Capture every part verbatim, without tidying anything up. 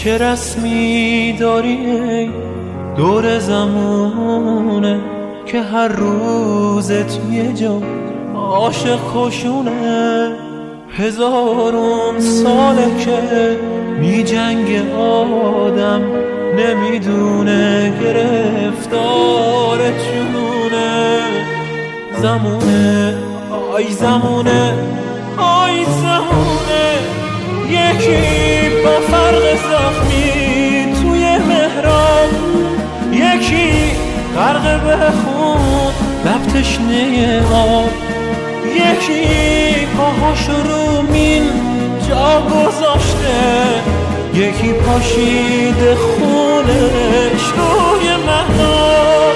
چه رسمی داری ای دور زمونه که هر روزت یه جا عاشق کشونه؟ هزارون ساله که می جنگ آدم نمیدونه گرفتار چونه. زمونه آی زمونه آی زمونه یکی با فرق زخمی توی محراب، یکی غرق به خون لب تشنه آب، یکی پاهاش رو مین جا گذاشته، یکی پاشیده خونش روی مهناب.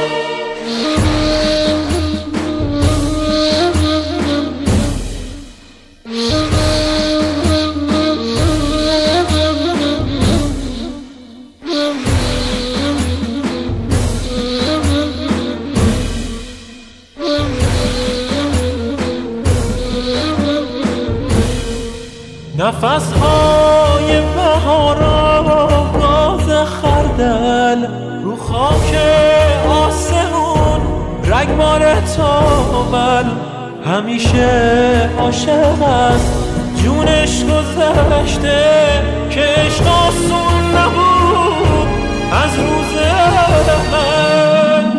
نفس‌های بهارا گاز خردل رو خاک آسمون رگبار تاول، همیشه عاشق است جونش گذشته که عشق آسون نبود از روز اول.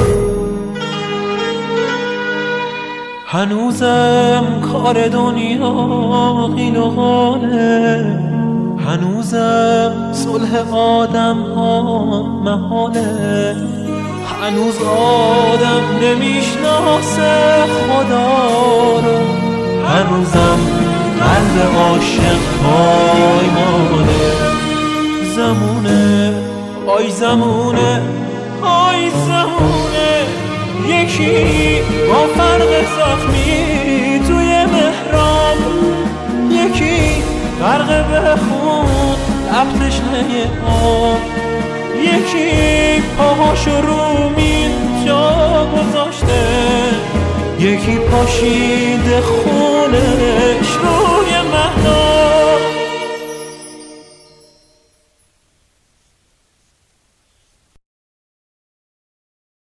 هنوزم کار دنیا قیل و قاله، هنوزم صلح آدم ها محاله، هنوز آدم نمیشناسه خدا رو، هنوزم قلب عاشق پایماله. زمونه آی زمونه آی زمونه یکی با فرق زخمی توی محراب، یکی غرق به خون لب تشنه آب، یکی پاهاشو رو مین جا گذاشته، یکی پاشیده خونش رو